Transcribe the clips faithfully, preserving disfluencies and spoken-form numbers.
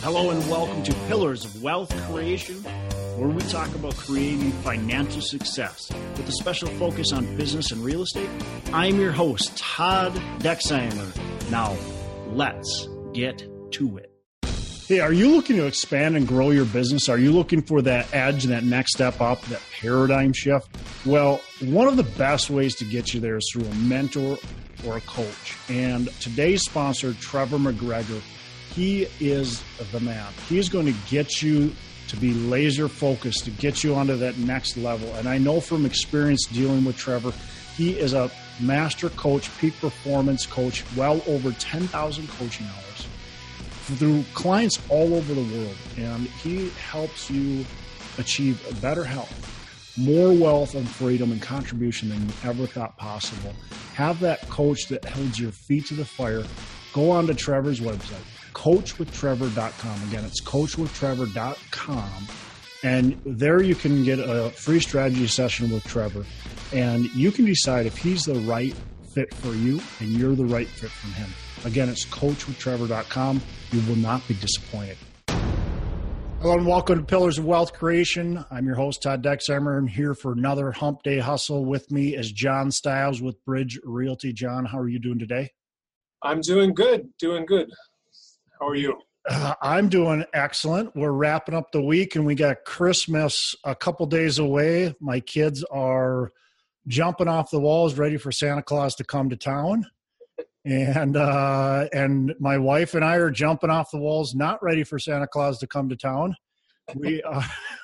Hello and welcome to Pillars of Wealth Creation, where we talk about creating financial success with a special focus on business and real estate. I'm your host, Todd Dexheimer. Now, let's get to it. Hey, are you looking to expand and grow your business? Are you looking for that edge and that next step up, that paradigm shift? Well, one of the best ways to get you there is through a mentor or a coach. And today's sponsor, Trevor McGregor, he is the man. He's going to get you to be laser focused, to get you onto that next level. And I know from experience dealing with Trevor, he is a master coach, peak performance coach, well over ten thousand coaching hours through clients all over the world. And he helps you achieve better health, more wealth and freedom and contribution than you ever thought possible. Have that coach that holds your feet to the fire. Go on to Trevor's website, coach with trevor dot com. Again, it's coach with trevor dot com. And there you can get a free strategy session with Trevor. And you can decide if he's the right fit for you and you're the right fit for him. Again, it's coach with trevor dot com. You will not be disappointed. Hello and welcome to Pillars of Wealth Creation. I'm your host, Todd Dexheimer. I'm here for another Hump Day Hustle. With me is John Stiles with Bridge Realty. John, how are you doing today? I'm doing good, doing good. How are you? Uh, I'm doing excellent. We're wrapping up the week and we got Christmas a couple days away. My kids are jumping off the walls ready for Santa Claus to come to town. And uh, and my wife and I are jumping off the walls, not ready for Santa Claus to come to town. We uh,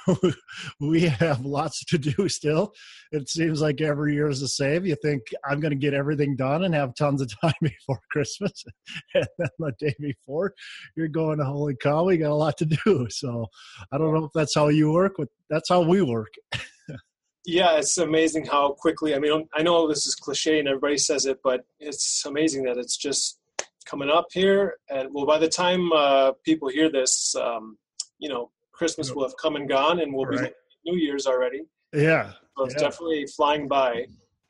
we have lots to do still. It seems like every year is the same. You think I'm going to get everything done and have tons of time before Christmas, and then the day before, you're going, holy cow, we got a lot to do. So I don't know if that's how you work, but that's how we work. Yeah, it's amazing how quickly. I mean, I know this is cliche and everybody says it, but it's amazing that it's just coming up here. And well, by the time uh, people hear this, um, you know, Christmas will have come and gone, and we'll right. be New Year's already. Yeah, so it's yeah. definitely flying by.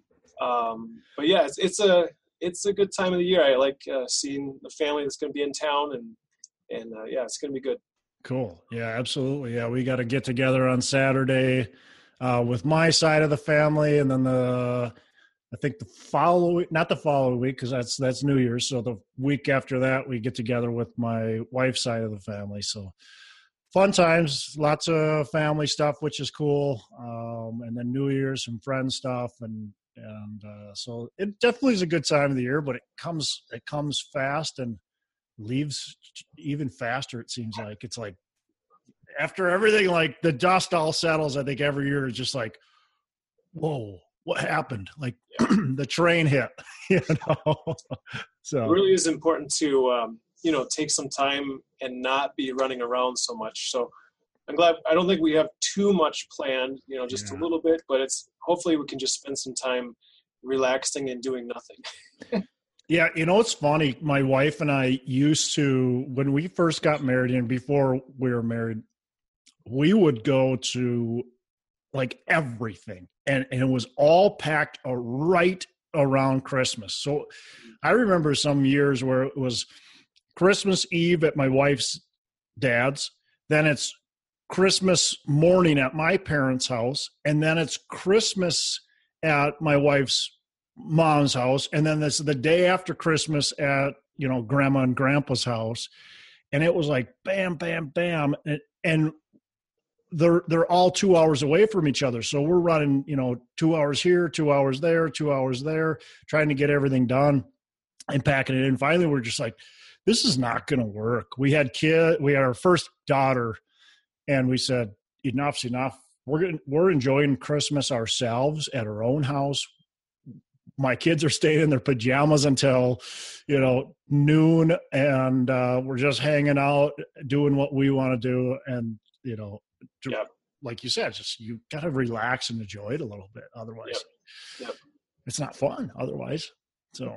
Um, but yeah, it's, it's a it's a good time of the year. I like uh, seeing the family that's going to be in town, and and uh, yeah, it's going to be good. Cool. Yeah, absolutely. Yeah, we got to get together on Saturday uh, with my side of the family, and then the I think the following, not the following week, because that's that's New Year's. So the week after that, we get together with my wife's side of the family. So. Fun times, lots of family stuff, which is cool. Um, and then New Year's, some friend stuff. And, and uh, so it definitely is a good time of the year, but it comes, it comes fast and leaves even faster. It seems like it's like after everything, like the dust all settles, I think every year is just like, whoa, what happened? Like the train hit, you know? So it really is important to, um, you know, take some time and not be running around so much. So I'm glad, I don't think we have too much planned, you know, just yeah. a little bit, but it's hopefully we can just spend some time relaxing and doing nothing. Yeah. You know, it's funny. My wife and I used to, when we first got married and before we were married, we would go to like everything and, and it was all packed right around Christmas. So I remember some years where it was Christmas Eve at my wife's dad's, then it's Christmas morning at my parents' house, and then it's Christmas at my wife's mom's house, and then this the day after Christmas at, you know, grandma and grandpa's house. And it was like bam, bam, bam. And, and they're they're all two hours away from each other. So we're running, you know, two hours here, two hours there, two hours there, trying to get everything done and packing it in. Finally, we're just like, this is not going to work. We had kid, we had our first daughter, and we said, enough's enough. We're gonna, we're enjoying Christmas ourselves at our own house. My kids are staying in their pajamas until, you know, noon, and uh, we're just hanging out, doing what we want to do. And, you know, to, yep. like you said, just you got to relax and enjoy it a little bit. Otherwise, yep. Yep. it's not fun otherwise. So.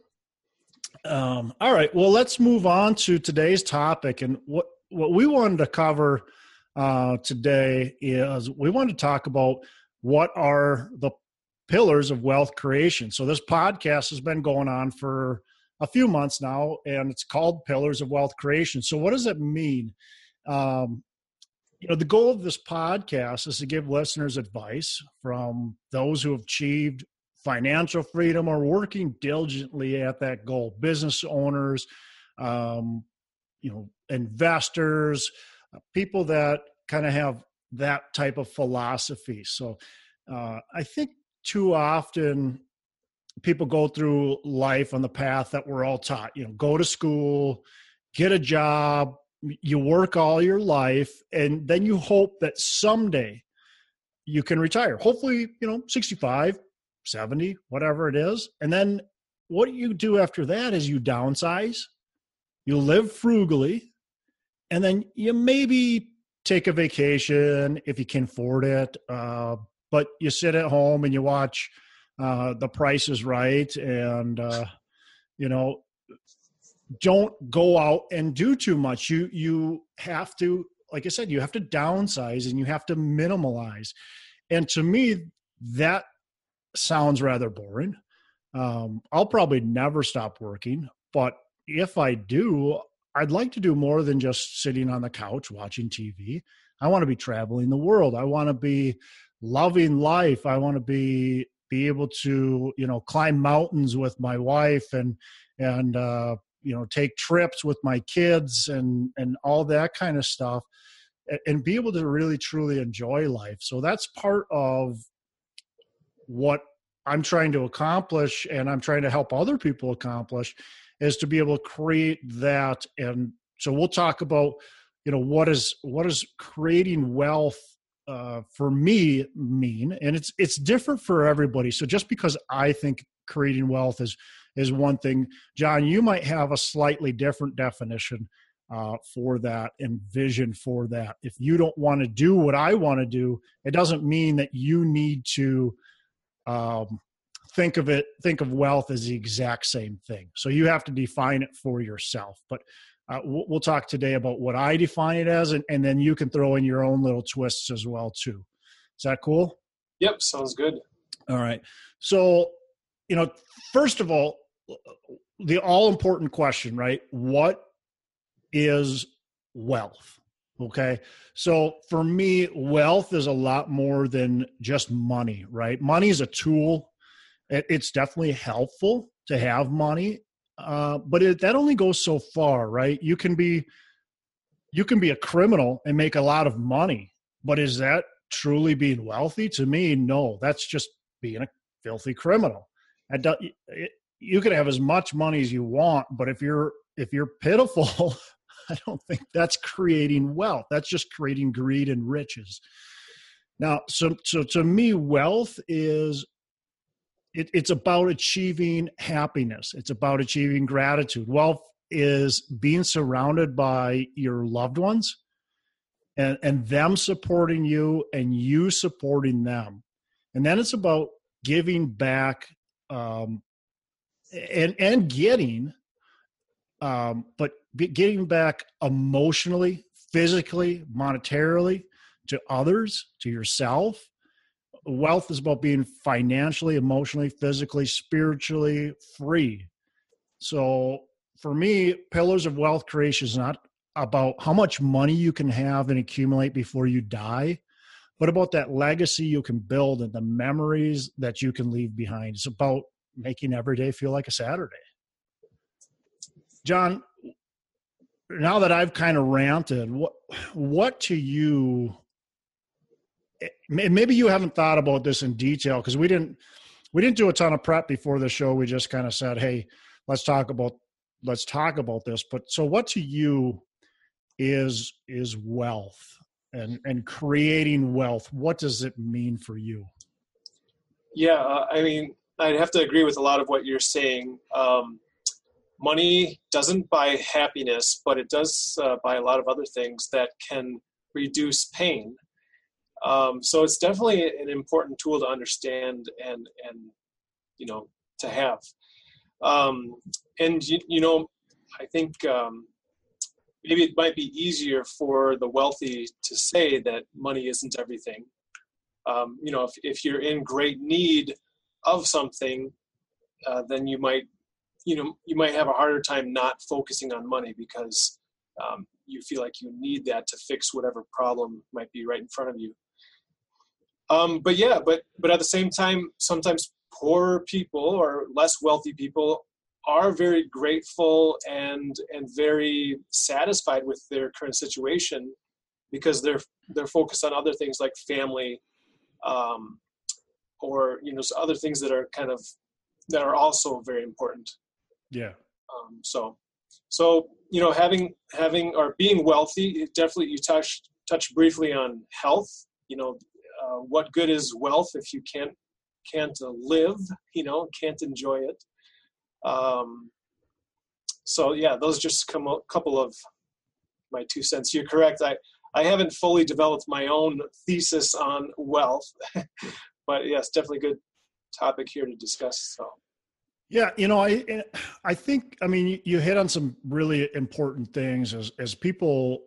Um, all right. Well, let's move on to today's topic. And what, what we wanted to cover uh, today is we wanted to talk about what are the pillars of wealth creation. So this podcast has been going on for a few months now, and it's called Pillars of Wealth Creation. So what does it mean? Um, you know, the goal of this podcast is to give listeners advice from those who have achieved financial freedom or working diligently at that goal. Business owners, um, you know, investors, uh, people that kind of have that type of philosophy. So uh, I think too often people go through life on the path that we're all taught, you know, go to school, get a job, you work all your life, and then you hope that someday you can retire. Hopefully, you know, sixty-five, seventy, whatever it is. And then what you do after that is you downsize, you live frugally, and then you maybe take a vacation if you can afford it. Uh, but you sit at home and you watch uh, The Price is Right, and, uh, you know, don't go out and do too much. You, you have to, like I said, you have to downsize and you have to minimalize. And to me, that sounds rather boring. Um, I'll probably never stop working, but if I do, I'd like to do more than just sitting on the couch watching T V. I want to be traveling the world. I want to be loving life. I want to be, be able to, you know, climb mountains with my wife and, and, uh, you know, take trips with my kids and, and all that kind of stuff, and, and be able to really, truly enjoy life. So that's part of what I'm trying to accomplish, and I'm trying to help other people accomplish, is to be able to create that. And so we'll talk about, you know, what is, what is creating wealth uh, for me mean? And it's, it's different for everybody. So just because I think creating wealth is, is one thing, John, you might have a slightly different definition uh, for that and vision for that. If you don't want to do what I want to do, it doesn't mean that you need to um, think of it, think of wealth as the exact same thing. So you have to define it for yourself. But uh, we'll, we'll talk today about what I define it as, and, and then you can throw in your own little twists as well too. Is that cool? Yep, sounds good. All right. So, you know, first of all, the all important question, right? What is wealth? Okay. So for me, wealth is a lot more than just money, right? Money is a tool. It, it's definitely helpful to have money. Uh, but it, that only goes so far, right? You can be, you can be a criminal and make a lot of money, but is that truly being wealthy? To me, no, that's just being a filthy criminal. I don't, it, you can have as much money as you want, but if you're, if you're pitiful, I don't think that's creating wealth. That's just creating greed and riches. Now, so, so to me, wealth is, it, it's about achieving happiness. It's about achieving gratitude. Wealth is being surrounded by your loved ones and, and them supporting you and you supporting them. And then it's about giving back, um, and, and getting, um, but getting back emotionally, physically, monetarily to others, to yourself. Wealth is about being financially, emotionally, physically, spiritually free. So for me, Pillars of Wealth Creation is not about how much money you can have and accumulate before you die, but about that legacy you can build and the memories that you can leave behind. It's about making every day feel like a Saturday. John, now that I've kind of ranted, what, what to you, maybe you haven't thought about this in detail because we didn't, we didn't do a ton of prep before the show. We just kind of said, hey, let's talk about, let's talk about this. But so what to you is, is wealth and, and creating wealth? What does it mean for you? Yeah. Uh, I mean, I'd have to agree with a lot of what you're saying. Um, money doesn't buy happiness, but it does uh, buy a lot of other things that can reduce pain. Um, so it's definitely an important tool to understand and, and, you know, to have. Um, and, you, you know, I think um, maybe it might be easier for the wealthy to say that money isn't everything. Um, you know, if, if you're in great need of something, uh, then you might you know, you might have a harder time not focusing on money because um, you feel like you need that to fix whatever problem might be right in front of you. Um, but yeah, but but at the same time, sometimes poorer people or less wealthy people are very grateful and and very satisfied with their current situation because they're they're focused on other things like family, um, or you know, other things that are kind of that are also very important. Yeah. Um, so, so you know, having having or being wealthy, it definitely you touched touched briefly on health. You know. Uh, what good is wealth if you can't can't uh, live, you know, can't enjoy it? Um, so yeah, those just come a couple of my two cents. You're correct. I, I haven't fully developed my own thesis on wealth, but yes, definitely good topic here to discuss. So. Yeah, you know, I I think I mean you hit on some really important things as as people.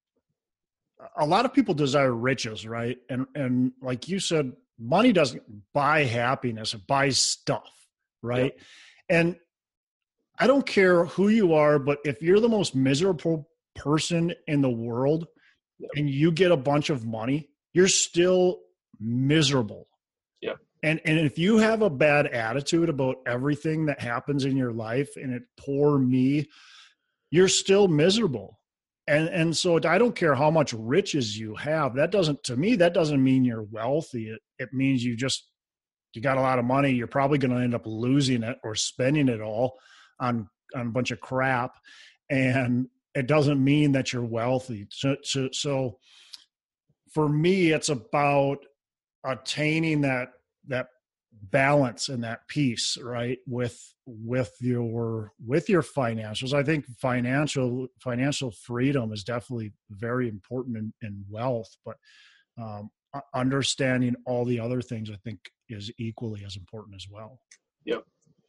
A lot of people desire riches, right? And and like you said, money doesn't buy happiness; it buys stuff, right? Yep. And I don't care who you are, but if you're the most miserable person in the world yep. and you get a bunch of money, you're still miserable. Yeah. And and if you have a bad attitude about everything that happens in your life and it poor me, you're still miserable. And and so I don't care how much riches you have. That doesn't, to me, that doesn't mean you're wealthy. It, it means you just, you got a lot of money. You're probably going to end up losing it or spending it all on, on a bunch of crap. And it doesn't mean that you're wealthy. So, so, so for me, it's about attaining that, that balance and that peace, right? With, with your, with your financials. I think financial, financial freedom is definitely very important in, in wealth, but um, understanding all the other things I think is equally as important as well. Yep.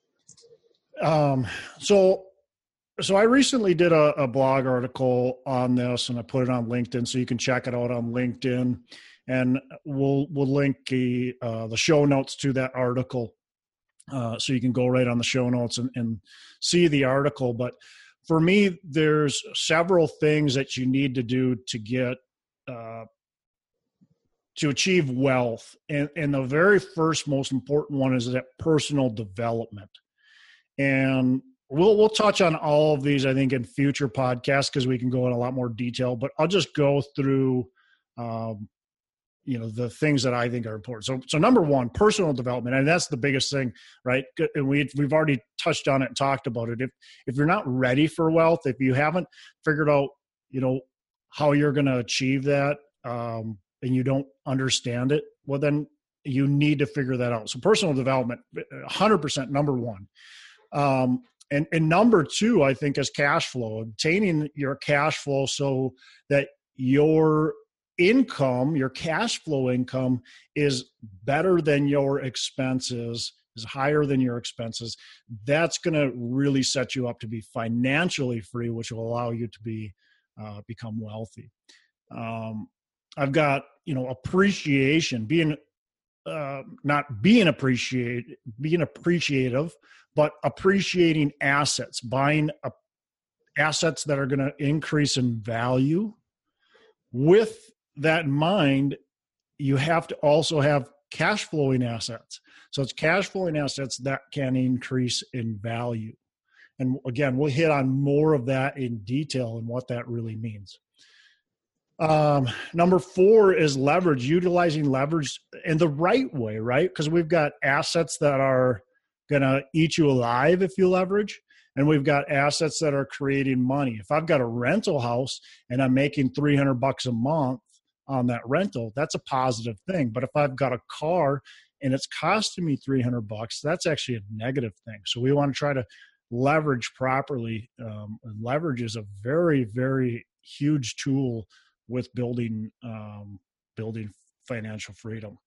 Um, so, so I recently did a, a blog article on this and I put it on LinkedIn, so you can check it out on LinkedIn. And we'll we'll link the uh, the show notes to that article, uh, so you can go right on the show notes and, and see the article. But for me, there's several things that you need to do to get uh, to achieve wealth, and and the very first most important one is that personal development. And we'll we'll touch on all of these, I think, in future podcasts because we can go in a lot more detail. But I'll just go through. Um, you know, the things that I think are important. So, so number one, personal development. And that's the biggest thing, right? And we, we've already touched on it and talked about it. If, if you're not ready for wealth, if you haven't figured out, you know, how you're going to achieve that, um, and you don't understand it, well, then you need to figure that out. So personal development, one hundred percent number one. Um, and, and number two, I think, is cash flow, obtaining your cash flow so that your income, your cash flow income is better than your expenses, is higher than your expenses. That's going to really set you up to be financially free, which will allow you to be uh, become wealthy. Um, I've got, you know, appreciation, being uh, not being appreciate, being appreciative, but appreciating assets, buying a, assets that are going to increase in value. With that in mind, you have to also have cash flowing assets. So it's cash flowing assets that can increase in value. And again, we'll hit on more of that in detail and what that really means. Um, number four is leverage, utilizing leverage in the right way, right? Because we've got assets that are going to eat you alive if you leverage. And we've got assets that are creating money. If I've got a rental house and I'm making three hundred bucks a month on that rental, that's a positive thing. But if I've got a car and it's costing me three hundred bucks, that's actually a negative thing. So we want to try to leverage properly. Um, leverage is a very, very huge tool with building, um, building financial freedom.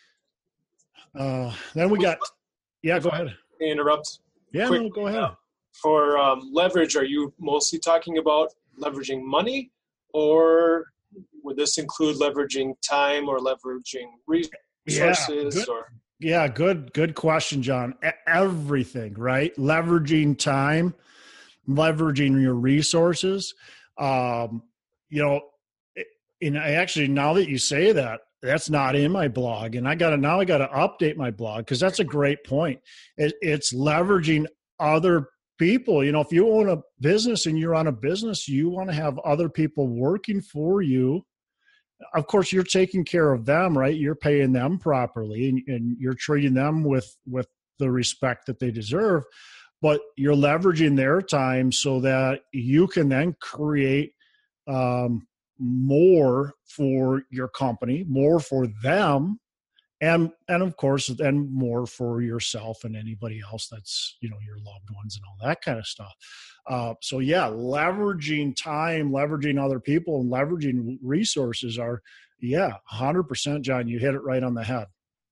Uh, then we got, yeah, go ahead. Interrupt. Yeah, Quick, no, go ahead. Uh, for um, leverage, are you mostly talking about leveraging money, or would this include leveraging time or leveraging resources? Yeah, good, or Yeah, good, good question, John. E- Everything, right? Leveraging time, leveraging your resources. Um, you know, it- and I actually, now that you say that, that's not in my blog, and I got to now I got to update my blog because that's a great point. It, it's leveraging other people. You know, if you own a business and you're on a business, you want to have other people working for you. Of course, you're taking care of them, right? You're paying them properly, and, and you're treating them with with the respect that they deserve. But you're leveraging their time so that you can then create um, more for your company, more for them, and and of course, then more for yourself and anybody else that's, you know, your loved ones and all that kind of stuff. Uh, so yeah, leveraging time, leveraging other people, and leveraging resources are, yeah, one hundred percent, John. You hit it right on the head.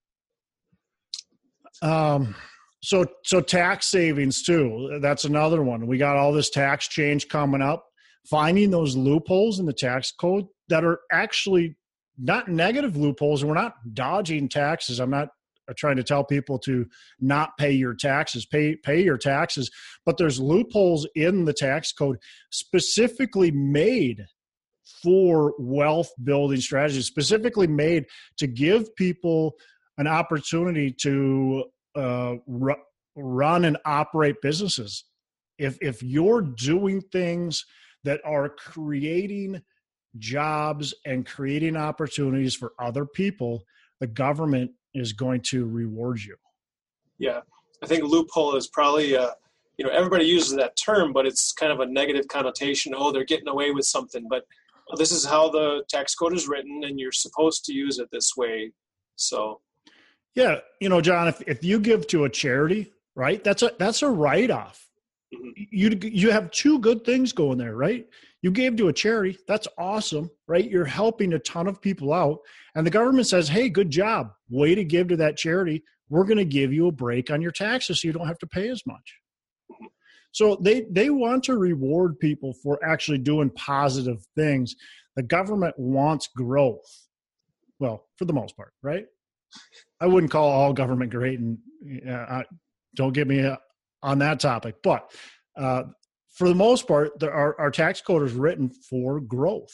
Um, so so tax savings too. That's another one. We got all this tax change coming up. Finding those loopholes in the tax code that are actually not negative loopholes, and we're not dodging taxes. I'm not trying to tell people to not pay your taxes, pay pay your taxes, but there's loopholes in the tax code specifically made for wealth building strategies, specifically made to give people an opportunity to uh, ru- run and operate businesses. If if you're doing things that are creating jobs and creating opportunities for other people, the government is going to reward you. Yeah, I think loophole is probably, uh, you know, everybody uses that term, but it's kind of a negative connotation. Oh, they're getting away with something. But this is how the tax code is written, and you're supposed to use it this way. So, yeah, you know, John, if, if you give to a charity, right, that's a that's a write-off. Mm-hmm. You you have two good things going there, right? You gave to a charity. That's awesome, right? You're helping a ton of people out. And the government says, hey, good job. Way to give to that charity. We're going to give you a break on your taxes so you don't have to pay as much. So they, they want to reward people for actually doing positive things. The government wants growth. Well, for the most part, right? I wouldn't call all government great, and uh, don't get me on that topic. But uh, for the most part, the, our, our tax code is written for growth.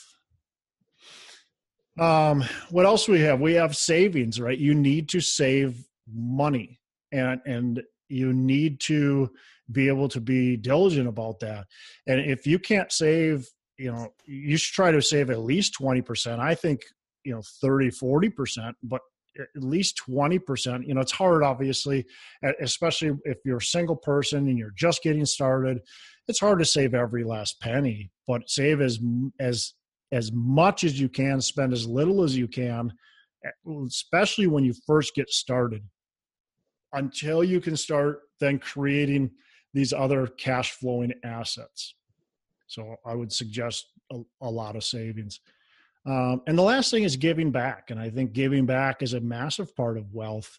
Um, what else do we have? We have savings, right? You need to save money, and and you need to be able to be diligent about that. And if you can't save, you know, you should try to save at least twenty percent. I think, you know, thirty, forty percent, but at least twenty percent. You know, it's hard, obviously, especially if you're a single person and you're just getting started. It's hard to save every last penny, but save as as as much as you can, spend as little as you can, especially when you first get started, until you can start then creating these other cash flowing assets. So I would suggest a, a lot of savings. Um, and the last thing is giving back. And I think giving back is a massive part of wealth,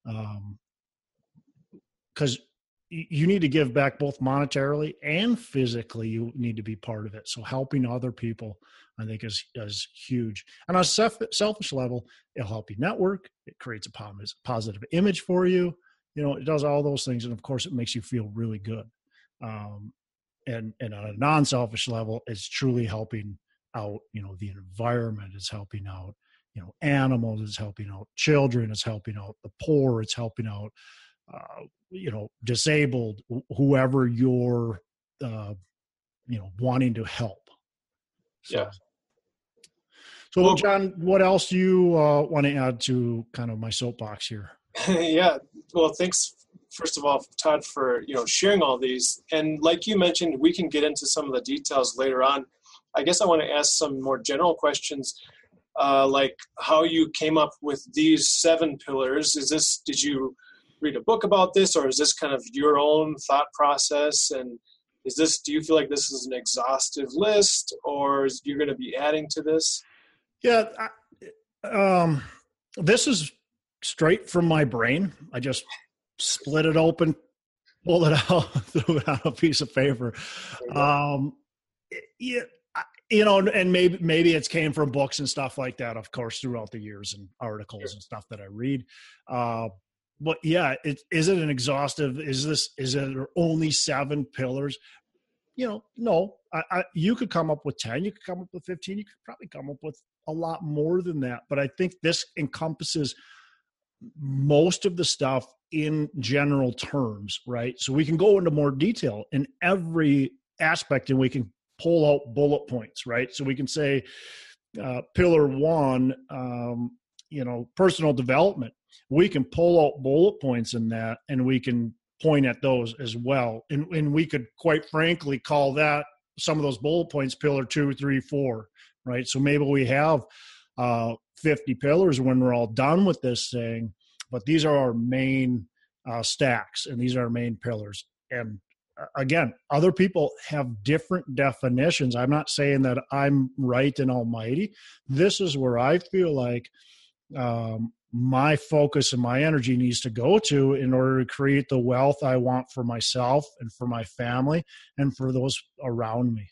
because um, you need to give back both monetarily and physically. You need to be part of it. So helping other people, I think, is, is huge. And on a self, selfish level, it'll help you network. It creates a positive image for you. You know, it does all those things. And of course, it makes you feel really good. Um, and, and on a non-selfish level, it's truly helping out. You know, the environment is helping out, you know, animals is helping out, children is helping out, the poor, it's helping out, uh, you know, disabled, whoever you're, uh, you know, wanting to help. So, yeah. So, well, John, what else do you uh, want to add to kind of my soapbox here? Yeah. Well, thanks, first of all, Todd, for, you know, sharing all these. And like you mentioned, we can get into some of the details later on. I guess I want to ask some more general questions, uh, like how you came up with these seven pillars. Is this, did you read a book about this, or is this kind of your own thought process? And is this, do you feel like this is an exhaustive list, or is you're going to be adding to this? Yeah. I, um, this is straight from my brain. I just split it open, pulled it out, threw it on a piece of paper. Um, yeah. You know, and maybe maybe it's came from books and stuff like that, of course, throughout the years, and articles sure. and stuff that I read. Uh, but yeah, it, is it an exhaustive, is this, is it only seven pillars? You know, no, I, I, you could come up with ten, you could come up with fifteen, you could probably come up with a lot more than that. But I think this encompasses most of the stuff in general terms, right? So we can go into more detail in every aspect and we can pull out bullet points, right? So we can say, uh, pillar one, um, you know, personal development. We can pull out bullet points in that and we can point at those as well. And, and we could quite frankly call that some of those bullet points pillar two, three, four, right? So maybe we have uh, fifty pillars when we're all done with this thing, but these are our main uh, stacks and these are our main pillars. And uh, again, other people have different definitions. I'm not saying that I'm right and almighty. This is where I feel like um, my focus and my energy needs to go to in order to create the wealth I want for myself and for my family and for those around me.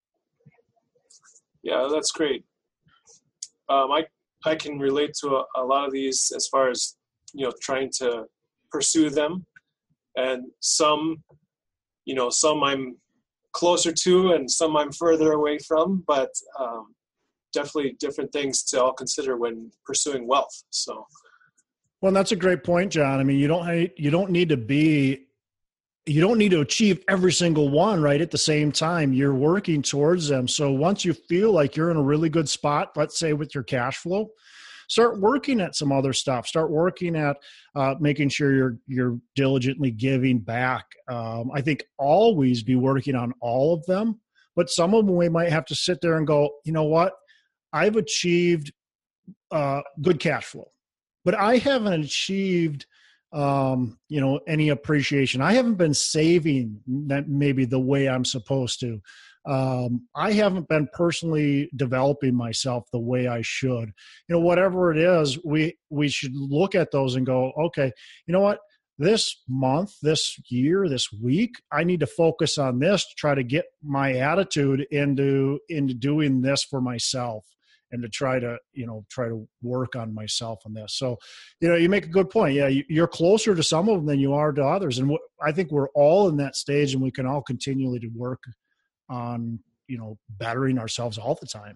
Yeah, that's great. Um, I, I can relate to a, a lot of these as far as, you know, trying to pursue them, and some, you know, some I'm closer to and some I'm further away from, but um, definitely different things to all consider when pursuing wealth. So, well, that's a great point, John. I mean, you don't you don't need to be you don't need to achieve every single one right at the same time. You're working towards them. So once you feel like you're in a really good spot, let's say with your cash flow, start working at some other stuff. Start working at uh, making sure you're you're diligently giving back. Um, I think always be working on all of them, but some of them we might have to sit there and go, you know what? I've achieved uh, good cash flow, but I haven't achieved, um, you know, any appreciation. I haven't been saving that maybe the way I'm supposed to. Um, I haven't been personally developing myself the way I should. You know, whatever it is, we we should look at those and go, okay, you know what? This month, this year, this week, I need to focus on this to try to get my attitude into into doing this for myself. And to try to, you know, try to work on myself on this. So, you know, you make a good point. Yeah, you're closer to some of them than you are to others. And I think we're all in that stage and we can all continually to work on, you know, bettering ourselves all the time.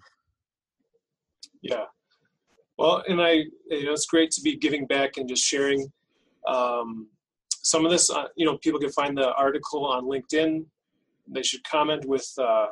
Yeah. Well, and I, you know, it's great to be giving back and just sharing um, some of this. Uh, you know, people can find the article on LinkedIn. They should comment with uh,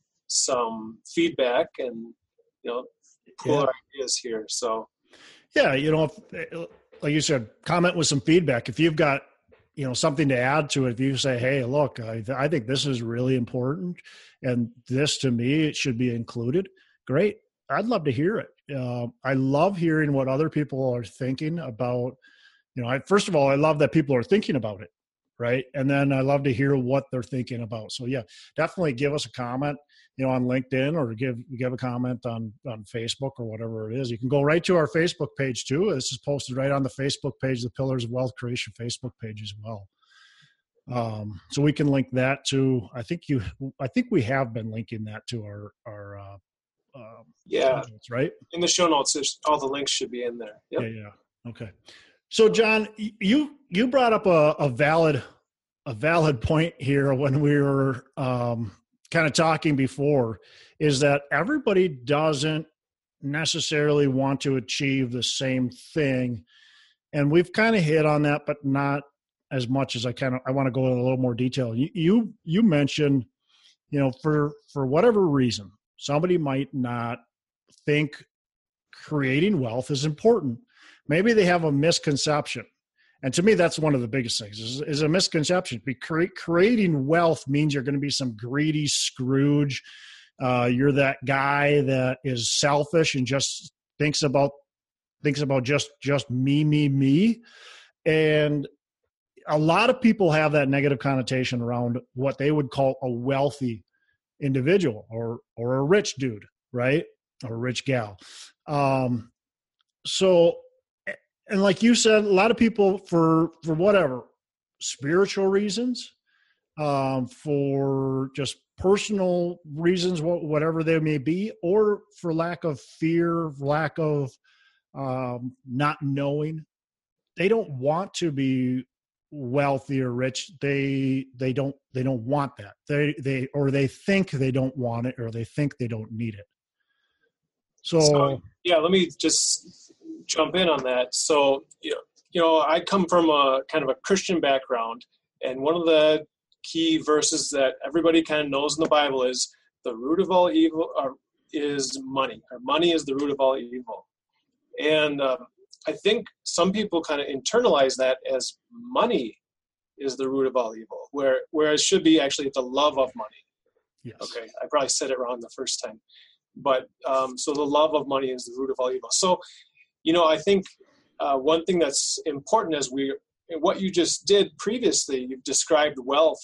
some feedback and, you know, cool yeah. ideas here. So, yeah, you know, if, like you said, comment with some feedback. If you've got, you know, something to add to it, if you say, hey, look, I, I think this is really important and this to me, it should be included. Great. I'd love to hear it. Uh, I love hearing what other people are thinking about, you know, I, first of all, I love that people are thinking about it. Right. And then I love to hear what they're thinking about. So yeah, definitely give us a comment, you know, on LinkedIn or give, give a comment on, on Facebook or whatever it is. You can go right to our Facebook page too. This is posted right on the Facebook page, the Pillars of Wealth Creation Facebook page as well. Um, so we can link that to, I think you, I think we have been linking that to our, our, uh, um, yeah, notes, right? In the show notes, all the links should be in there. Yep. Yeah. Yeah. Okay. So John, you, you brought up a, a valid, a valid point here when we were um, kind of talking before, is that everybody doesn't necessarily want to achieve the same thing. And we've kind of hit on that, but not as much as I kind of, I want to go in a little more detail. You, you, you mentioned, you know, for, for whatever reason, somebody might not think creating wealth is important. Maybe they have a misconception. And to me, that's one of the biggest things is, is a misconception. Be cre- creating wealth means you're going to be some greedy Scrooge. Uh, you're that guy that is selfish and just thinks about, thinks about just, just me, me, me. And a lot of people have that negative connotation around what they would call a wealthy individual or, or a rich dude, right? Or a rich gal. Um, so, And like you said, a lot of people for, for whatever, spiritual reasons, um, for just personal reasons, whatever they may be, or for lack of fear, lack of um, not knowing, they don't want to be wealthy or rich. They they don't they don't want that. They they or they think they don't want it, or they think they don't need it. So, so yeah, let me just jump in on that. So you know, you know, I come from a kind of a Christian background, and one of the key verses that everybody kind of knows in the Bible is the root of all evil or, is money. Or money is the root of all evil. And um, I think some people kind of internalize that as money is the root of all evil, where whereas it should be actually the love of money. yes. Okay, I probably said it wrong the first time. But um, so the love of money is the root of all evil. So, you know, I think uh, one thing that's important is we, what you just did previously, you've described wealth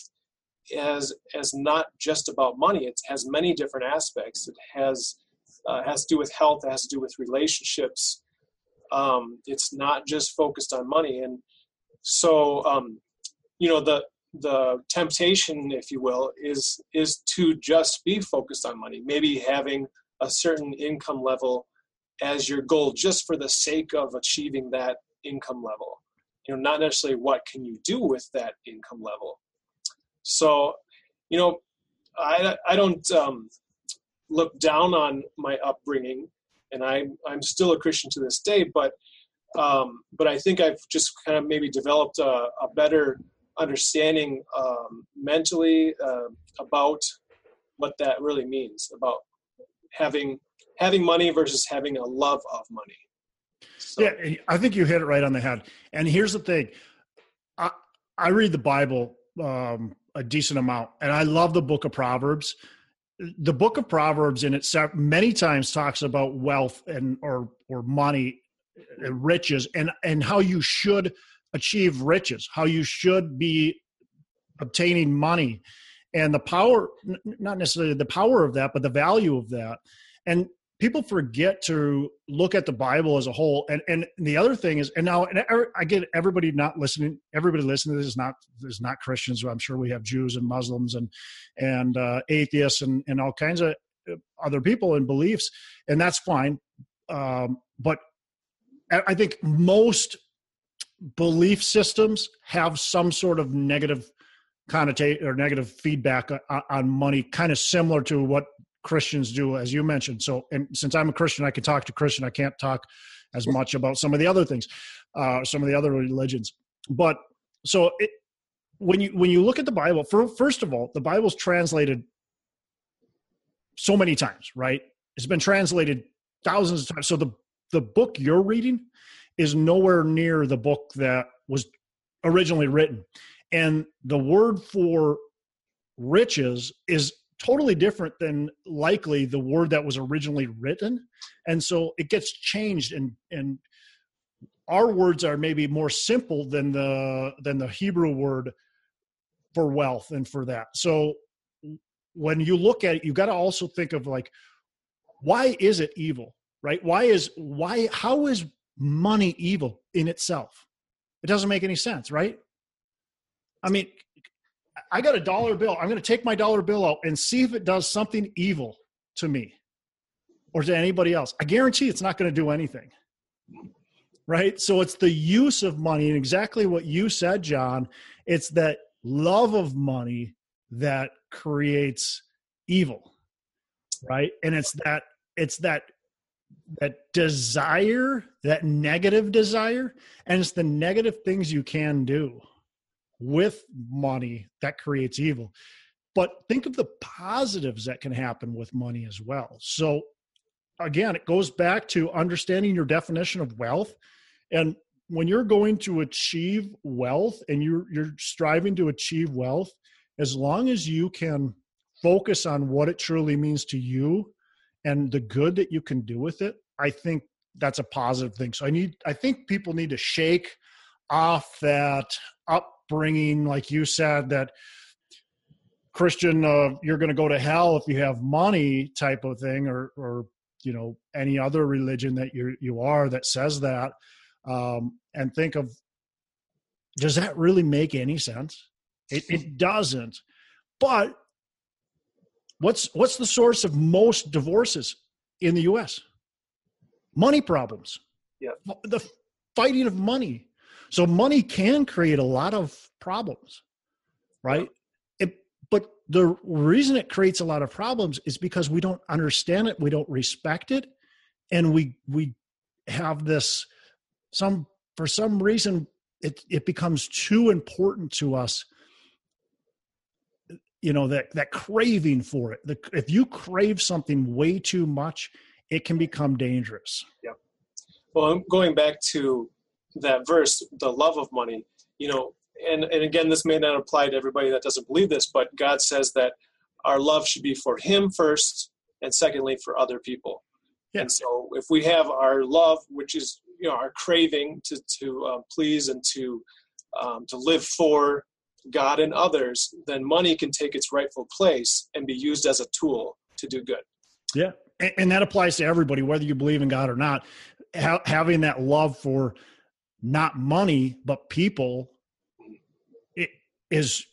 as as not just about money. It has many different aspects. It has uh, has to do with health. It has to do with relationships. Um, it's not just focused on money. And so, um, you know, the the temptation, if you will, is is to just be focused on money. Maybe having a certain income level as your goal, just for the sake of achieving that income level. You know, not necessarily what can you do with that income level. So, you know, I I don't um, look down on my upbringing, and I I'm still a Christian to this day. But um, but I think I've just kind of maybe developed a, a better understanding um, mentally uh, about what that really means, about having having money versus having a love of money. So. Yeah, I think you hit it right on the head. And here's the thing: I I read the Bible um, a decent amount, and I love the Book of Proverbs. The Book of Proverbs in itself many times talks about wealth and or or money, and riches, and and how you should achieve riches, how you should be obtaining money, and the power, not necessarily the power of that, but the value of that. And people forget to look at the Bible as a whole. And and the other thing is, and now and I get everybody not listening, everybody listening to this is not is not Christians. I'm sure we have Jews and Muslims and and uh, atheists and, and all kinds of other people and beliefs, and that's fine. Um, but I think most belief systems have some sort of negative connotation or negative feedback on, on money, kind of similar to what Christians do, as you mentioned. So, and since I'm a Christian, I can talk to Christian. I can't talk as much about some of the other things, uh, some of the other religions. But so it, when you when you look at the Bible, for, first of all, the Bible's translated so many times, right? It's been translated thousands of times. So the the book you're reading is nowhere near the book that was originally written, and the word for riches is totally different than likely the word that was originally written. And so it gets changed, and, and our words are maybe more simple than the, than the Hebrew word for wealth and for that. So when you look at it, you got to also think of like, why is it evil, right? Why is, why, how is money evil in itself? It doesn't make any sense, right? I mean, I got a dollar bill. I'm going to take my dollar bill out and see if it does something evil to me or to anybody else. I guarantee it's not going to do anything, right? So it's the use of money, and exactly what you said, John. It's that love of money that creates evil, right? And it's that it's that that desire, that negative desire, and it's the negative things you can do with money that creates evil. But think of the positives that can happen with money as well. So again, it goes back to understanding your definition of wealth. And when you're going to achieve wealth and you're you're striving to achieve wealth, as long as you can focus on what it truly means to you and the good that you can do with it, I think that's a positive thing. So I need I think people need to shake off that upbringing, like you said, that Christian, uh, you're going to go to hell if you have money type of thing, or, or you know, any other religion that you you are that says that, um, and think of, does that really make any sense? It, it doesn't. But what's what's the source of most divorces in the U S? Money problems. Yeah, the fighting of money. So money can create a lot of problems, right? Yeah. It, but the reason it creates a lot of problems is because we don't understand it, we don't respect it, and we we have this some for some reason it it becomes too important to us. You know, that that craving for it. The, if you crave something way too much, it can become dangerous. Yeah. Well, I'm going back to that verse, the love of money, you know, and, and again, this may not apply to everybody that doesn't believe this, but God says that our love should be for him first, and secondly, for other people. Yeah. And so if we have our love, which is, you know, our craving to, to uh, please and to, um, to live for God and others, then money can take its rightful place and be used as a tool to do good. Yeah. And, and that applies to everybody, whether you believe in God or not. Ha- having that love for not money, but people, it is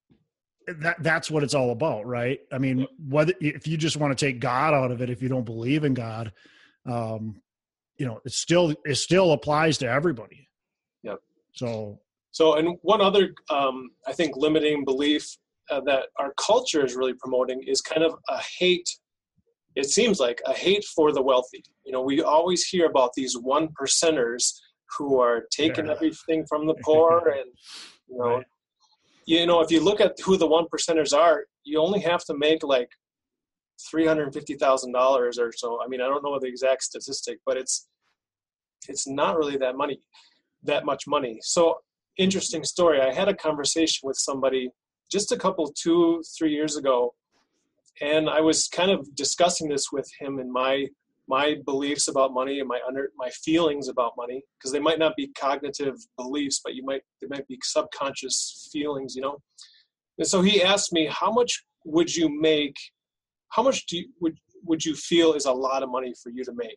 that that's what it's all about. Right. I mean, whether, if you just want to take God out of it, if you don't believe in God, um, you know, it still, it still applies to everybody. Yep. So, So, and one other, um, I think, limiting belief uh, that our culture is really promoting is kind of a hate. It seems like a hate for the wealthy. You know, we always hear about these one percenters who are taking yeah. everything from the poor, and you know, right. you know, if you look at who the one percenters are, you only have to make like three hundred fifty thousand dollars or so. I mean, I don't know the exact statistic, but it's it's not really that money, that much money. So. Interesting story. I had a conversation with somebody just a couple, two, three years ago, and I was kind of discussing this with him and my my beliefs about money and my under my feelings about money, because they might not be cognitive beliefs, but you might they might be subconscious feelings, you know. And so he asked me, "How much would you make? How much do you, would would you feel is a lot of money for you to make?"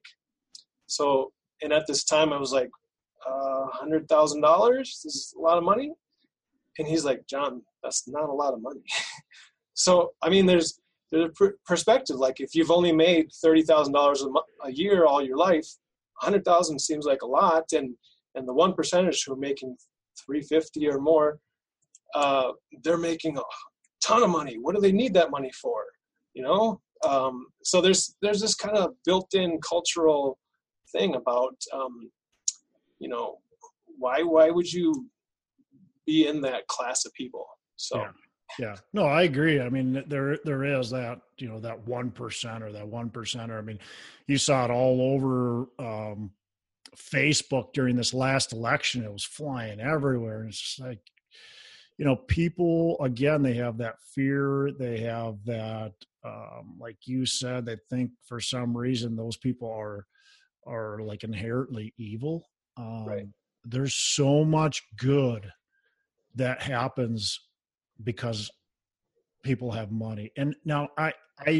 So, and at this time, I was like, Uh, one hundred thousand dollars this is a lot of money. And he's like, "John, that's not a lot of money." So, I mean, there's, there's a pr- perspective. Like if you've only made thirty thousand dollars a, mo- a year all your life, one hundred thousand seems like a lot. And, and the one percenters who are making three hundred fifty or more, uh, they're making a ton of money. What do they need that money for? You know? Um, so there's, there's this kind of built-in cultural thing about, um, you know, why, why would you be in that class of people? So, yeah. yeah, no, I agree. I mean, there, there is that, you know, that one percent or that one percenter. I mean, you saw it all over um, Facebook during this last election. It was flying everywhere. And it's just like, you know, people, again, they have that fear. They have that, um, like you said, they think for some reason those people are, are like inherently evil. Um, right. There's so much good that happens because people have money. And now I, I,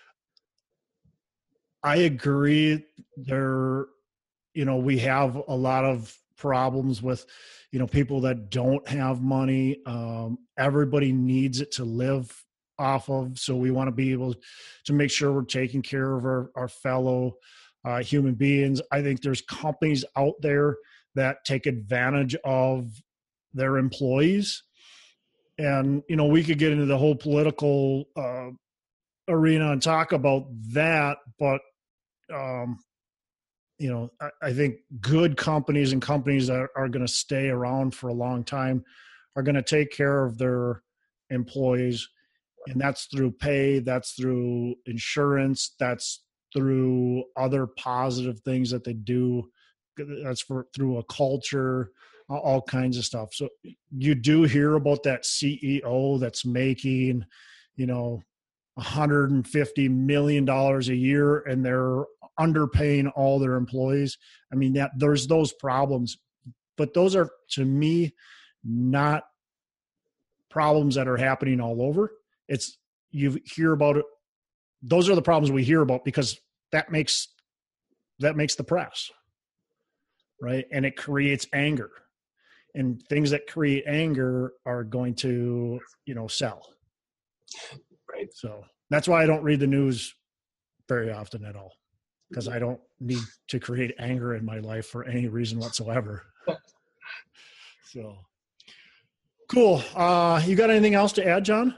I agree there, you know, we have a lot of problems with, you know, people that don't have money. Um, everybody needs it to live off of. So we want to be able to make sure we're taking care of our, our fellow uh, human beings. I think there's companies out there that take advantage of their employees. And, you know, we could get into the whole political uh, arena and talk about that, but, um, you know, I, I think good companies and companies that are going to stay around for a long time are going to take care of their employees. And that's through pay, that's through insurance, that's through other positive things that they do. That's for through a culture, all kinds of stuff. So you do hear about that C E O that's making, you know, one hundred fifty million dollars a year and they're underpaying all their employees. I mean, that there's those problems, but those are, to me, not problems that are happening all over. It's, you hear about it. Those are the problems we hear about because that makes, that makes the press, right? And it creates anger, and things that create anger are going to, you know, sell. Right. So that's why I don't read the news very often at all, because I don't need to create anger in my life for any reason whatsoever. So cool. Uh, you got anything else to add, John?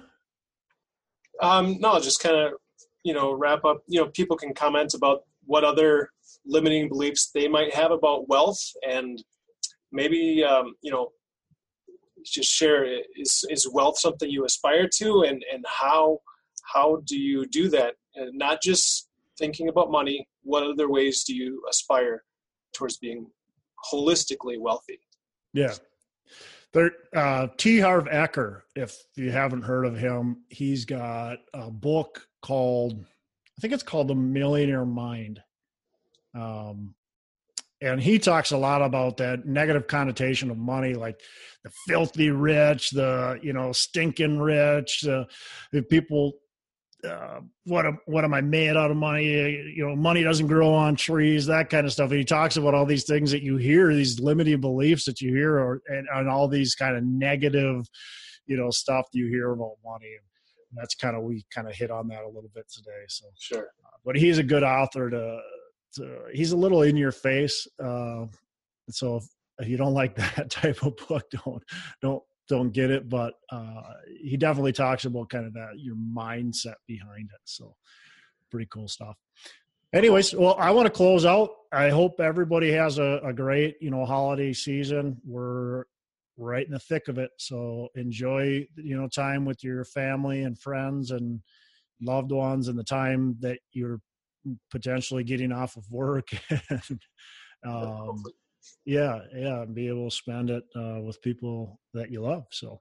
Um, no, just kind of, you know, wrap up. You know, people can comment about what other limiting beliefs they might have about wealth, and maybe, um, you know, just share, is, is wealth something you aspire to, and, and how, how do you do that? And not just thinking about money, what other ways do you aspire towards being holistically wealthy? Yeah. There, uh, T. Harv Eker, if you haven't heard of him, he's got a book called, I think it's called The Millionaire Mind. Um, and he talks a lot about that negative connotation of money, like the filthy rich, the, you know, stinking rich, uh, the people, uh, what am, what am I made out of money? You know, money doesn't grow on trees, that kind of stuff. And he talks about all these things that you hear, these limiting beliefs that you hear, or, and, and all these kind of negative, you know, stuff that you hear about money. And that's kind of, we kind of hit on that a little bit today. So, sure. Uh, but he's a good author to, to, he's a little in your face. Uh, so if you don't like that type of book, don't, don't, don't get it, but uh, he definitely talks about kind of that, your mindset behind it. So pretty cool stuff. Anyways, well, I want to close out. I hope everybody has a, a great, you know, holiday season. We're right in the thick of it. So enjoy, you know, time with your family and friends and loved ones, and the time that you're potentially getting off of work. and, um, Yeah, yeah, and be able to spend it uh, with people that you love. So,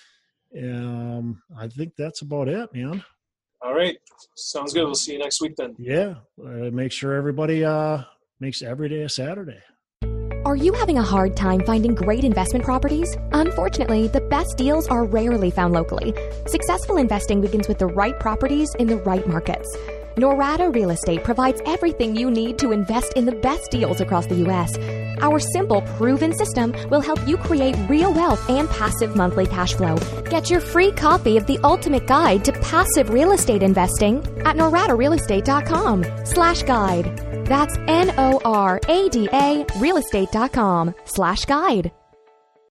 um, I think that's about it, man. All right, sounds good. We'll see you next week then. Yeah, uh, make sure everybody uh, makes every day a Saturday. Are you having a hard time finding great investment properties? Unfortunately, the best deals are rarely found locally. Successful investing begins with the right properties in the right markets. Norada Real Estate provides everything you need to invest in the best deals across the U S. Our simple, proven system will help you create real wealth and passive monthly cash flow. Get your free copy of the ultimate guide to passive real estate investing at norada real estate dot com slash guide. That's N O R A D A realestate.com slash guide.